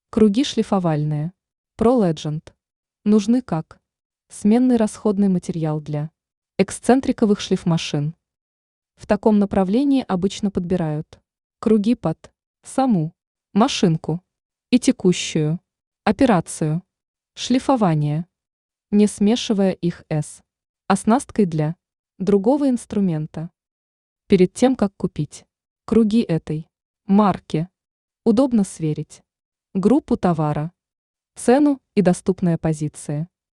Круги шлифовальные. Pro Legend. Нужны как сменный расходный материал для эксцентриковых шлифмашин. В таком направлении обычно подбирают круги под саму машинку и текущую операцию шлифования, не смешивая их с оснасткой для другого инструмента. Перед тем, как купить круги этой марки, удобно сверить группу товара, цену и доступные позиции.